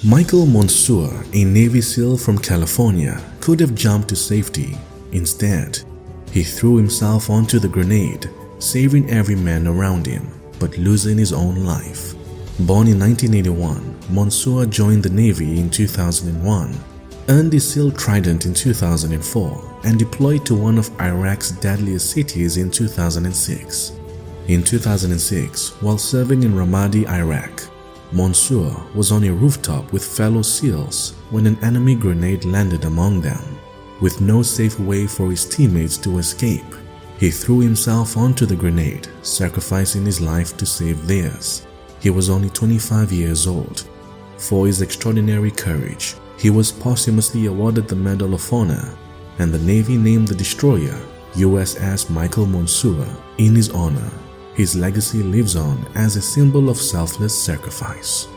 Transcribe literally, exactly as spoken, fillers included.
Michael Monsoor, a Navy SEAL from California, could have jumped to safety. Instead, he threw himself onto the grenade, saving every man around him, but losing his own life. Born in nineteen eighty-one, Monsoor joined the Navy in two thousand one, earned his SEAL Trident in two thousand four, and deployed to one of Iraq's deadliest cities in two thousand six. In two thousand six, while serving in Ramadi, Iraq, Monsoor was on a rooftop with fellow SEALs when an enemy grenade landed among them. With no safe way for his teammates to escape, he threw himself onto the grenade, sacrificing his life to save theirs. He was only twenty-five years old. For his extraordinary courage, he was posthumously awarded the Medal of Honor, and the Navy named the destroyer U S S Michael Monsoor in his honor. His legacy lives on as a symbol of selfless sacrifice.